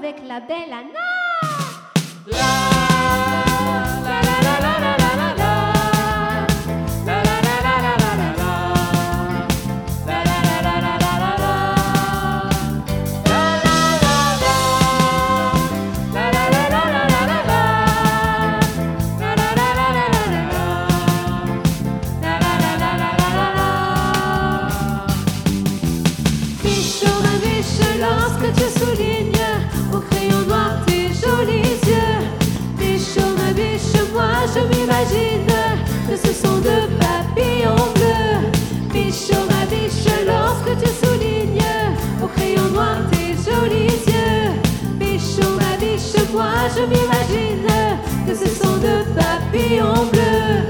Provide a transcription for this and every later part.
avec la belle Anna. Lorsque tu soulignes au crayon noir tes jolis yeux, biche, ma biche, moi je m'imagine que ce sont deux papillons bleus. Biche, ma biche, lorsque tu soulignes au crayon noir tes jolis yeux, biche, ma biche, moi je m'imagine que ce sont deux papillons bleus.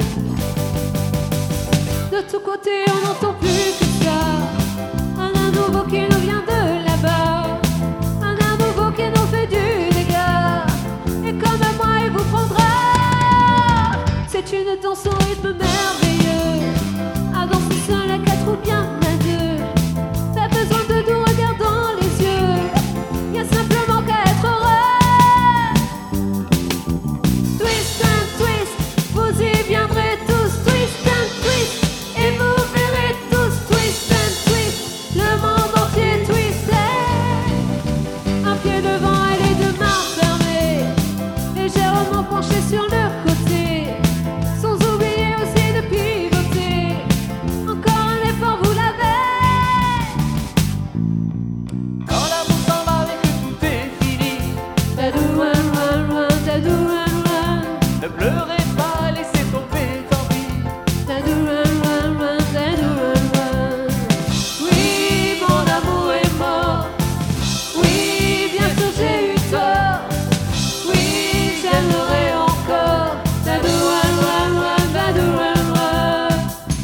De tous côtés on n'entend plus que ça, un air nouveau qui nous vient de là-bas, un air nouveau qui nous fait du dégât, et comme à moi il vous prendra. C'est une danse au rythme merveilleux, à danser seul à quatre ou bien à deux. Pas besoin de doux regards dans les yeux, y a simplement qu'à être heureux. Twist and twist, vous y viendrez tous. Twist and twist, et vous verrez tous. Twist and twist, le monde entier twisté. Un pied devant et les deux mains fermées, légèrement penchées sur leur côté, sans oublier aussi de pivoter. Encore un effort, vous l'avez. Quand l'amour s'en va et que tout est fini, Tadou, wan, wan, wan, tadou, wan, wan. ne pleurez pas, laissez tomber, tant pis. Tadou, wan, wan, wan, tadou, wan, wan. Oui, mon amour est mort. Oui, bien sûr j'ai eu tort. Oui, j'aimerais encore. Tadou, wan, wan, wan, tadou, wan, wan.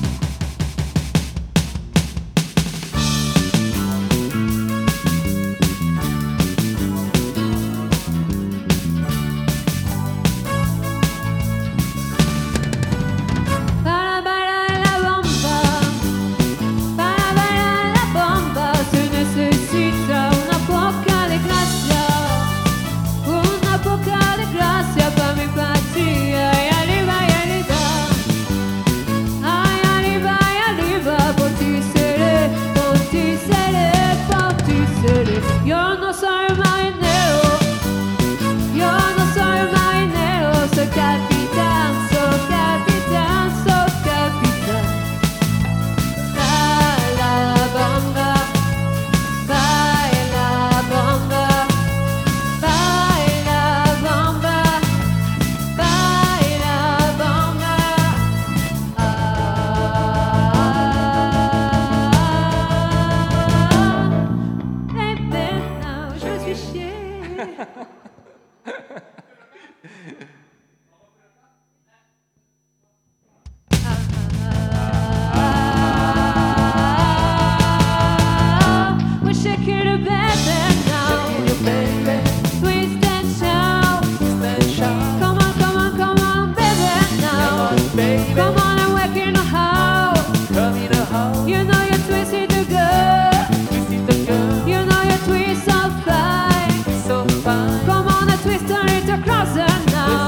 Bala, bala, la bamba. Bala, bala, la bamba. Se necesita una poca de gracia. Una poca de gracia pa' mi patria. Y arriba, ay, arriba, Botticelli, Botticelli, Botticelli. Yo no soy marinero, yo no soy marinero, soy capitán, soy capitán, soy capitán. Baila bamba, baila bamba, baila bamba, baila bamba. Eh ben, now, je suis chier. We're shaking a baby now. Twist and shout. Come on, come on, come on, baby now. Come on and work in the house. You know you're twisted to go. You know you're twist so fine. Come on and twist a little closer now.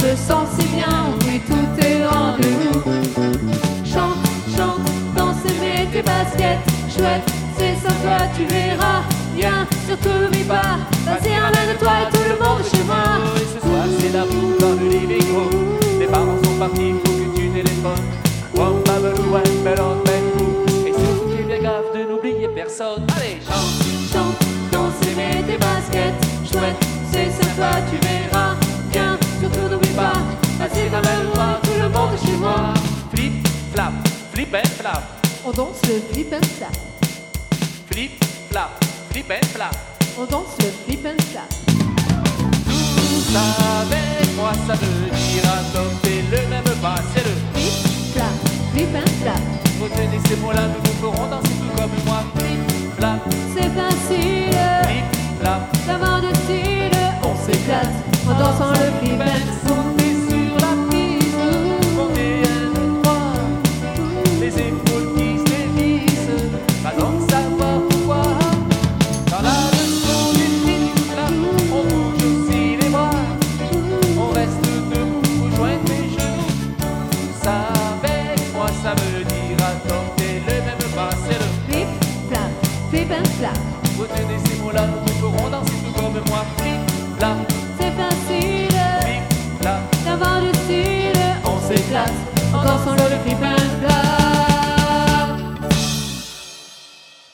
se sent si bien, oui tout est rendez-vous. Chante, chante, danse et mets tes baskets. Chouette, c'est sympa, tu verras. Viens, surtout n'oublie pas, vas-y ramène-toi et tout le monde chez moi. Et ce soir c'est la boue dans le living room. Les parents sont partis, faut que tu téléphones. One babalou, one ballon, et surtout tu bien gaffe de n'oublier personne. Allez, chante, Chante, danse et mets tes baskets. Chouette, c'est sympa, tu verras. Viens, surtout n'oublie pas, vas-y ramène-toi, tout le monde chez moi. flip, flap, flip and flap. On danse le flip and flap. Flip, flap, flip and flap. On danse le flip and flap. Tout ça avec moi ça veut dire adopter le même pas. C'est le Flip, flap, flip and flap. retenez ces mots-là, nous vous ferons danser tout comme moi. Flip, flap, C'est facile flip, flap. d'avoir du style. On s'éclate en dansant le flip and flap. Sauter sur la piste, monter un endroit, les épaules qui se dévissent, pas donc savoir pourquoi. Dans la leçon du flip-flap, on bouge aussi les bras, on reste debout pour joindre les genoux. Tout ça avec moi, ça veut dire adopter le même pas. C'est le Flip, flap, flip and flap. retenez ces mots-là, nous vous ferons danser tout comme moi. Flip-flap, C'est facile flip-flap. d'avoir du style. On s'éclate en dansant le flip and